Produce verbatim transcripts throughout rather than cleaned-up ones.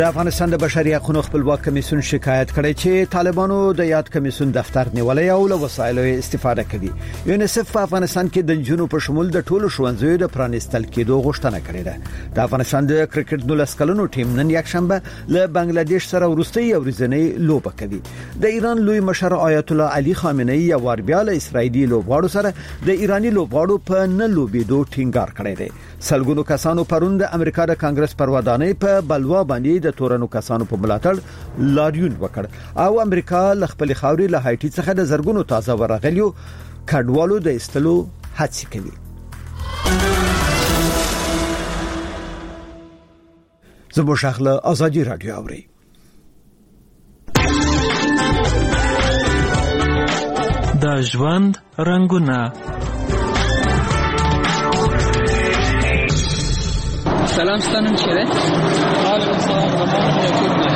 د افغانستان د بشري حقوقو خپلواک کمیسیون شکایت کړی چې طالبانو د یاد کمیسیون دفتر نیولې او له وسایلو استفاده کوي. یونیسف په افغانستان کې د جنونو په شمول د ټولو ښوونځیو د پرانیستل کېدو غوښتنه کړې ده. د افغانستان د کرکټ نولس کلنو ټیم نن یکشنبه له بنگلاديش سره ورستۍ او ورځنۍ لوبه کوي. د ایران لوی مشر آیت الله علي خامنه‌ای یو ور بیا له اسرایلی لوبغاړو سره د ایرانی لوبغاړو په نه لوبېدو ټینګار کړی دی. سلګونو کسانو پرون د امریکا د کانګرس پر ودانۍ په بلوا باندې د تورنو کسانو په ملاتړ لاریون وکړ او امریکا ل خپل خاوري له هایټي څخه د زرګونو تازه ورغلیو کډوالو د استلو هڅه کوي. زموږ شغله ازادي رادیو اوري. د ژوند رنگونه. سلام ستانم چیرې؟ وعلیکم السلام زمان یعقوب دی.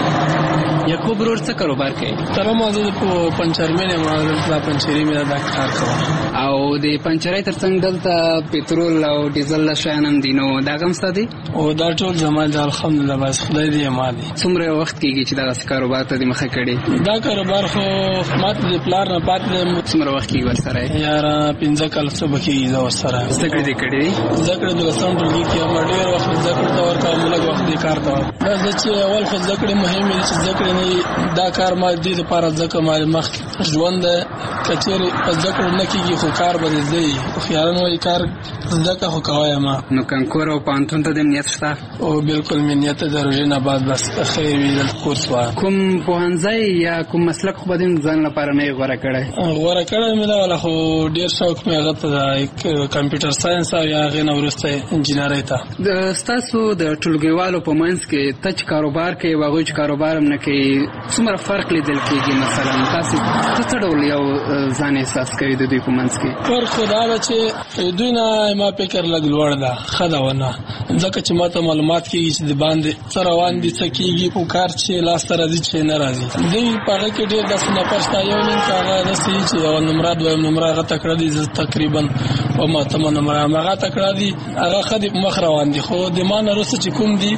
یعقوب ورور څه کاروبار کوي؟ تر ما زه په پنچرمن یم، د پنچري مې د کار کوم. او د پنچرۍ ترڅنګ دلته پېټرول او ډیزل شیان هم دي، نو دا کوم څه دي؟ او دا ټول زما د الحمدلله بس خدای دې ما دي. څومره وخت کېږي چې دا کاروبار ته د مخه کړي؟ دا کاروبار خو ماته د پلار نه پاتې. څومره وخت کېږي ورسره؟ یاره پنځه کال څه بکیږي زه ورسره. زده کړې دې کړې دي؟ زده کړې د لسم ټولګي کې هم ډېر وخت زده کړې ته ورکوم، لږ وخت دې کار ته دا چې اول خو زده کړې مهم دي چې زده کړې نه دا کار ما دې لپاره ځکه مال مخ ژوند کچېرې زده کړې نه کېږي خو کار به دې دی خیالن وایي کار زده خو کوي ما. نو کنکور او پانتون ته د نیت شته؟ او بالکل مې نیت د روزي نه بعد بس خیر وي د کورس وا. کوم پوهنځی یا کوم مسلک خو بدین ځان لپاره نه غوړه کړی؟ غوړه کړی مې دا ولا خو ډیر شوق مې هغه ته د کمپیوټر ساينس او یا غیر ورسته انجینرۍ ته. د ستاسو د ټولګیوالو په منځ کې تچ کاروبار کوي واغوي چې کاروبار هم نه کوي، څومره فرق لیدل کېږي؟ مثلا تاسو څه ډول یو ځان احساس کوي د دوی په منځ کې؟ فرق خدا دا چې دوی نه ما فکر لګ لوړ ده خدا ونه ځکه چې ماته معلومات کېږي چې د باندې څه روان دي څه کېږي په کار چې لاس ته راځي چې نه راځي. دوی په هغه کې ډېر داسې نفر شته یو نیم هغه داسې چې یو نمره دویم نمره هغه تکړه دي تقریبا او ما ته نمره هغه تکړه دي هغه خدي مخ روان دي خو د ما نه وروسته چې کوم دي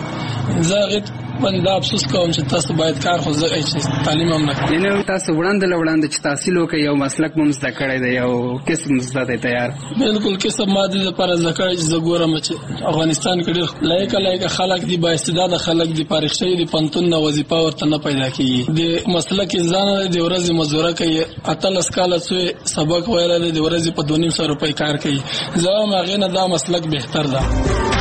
زه بنده افسوس کوم چې تاسو باید کار خو زه چې تعلیم هم نه کوم. یعنی تاسو وړاندې وړاندې چې تحصیل وکړئ یو مسلک مو زده کړی دی یو قسم زده دی تیار؟ بالکل کسب ما دې لپاره زده کړی چې زه ګورم چې افغانستان کې ډېر لایق لایق خلک دي با استعداده خلک دي فارغ شوي دي پنتون نه وظیفه ورته نه پیدا کېږي. د مسلک ځان د ورځې مزدوره کوي اتلس کاله څو سبق ویل د ورځې په دوه نیم سوه روپۍ کار کوي. زه هم هغې نه دا مسلک بهتر ده.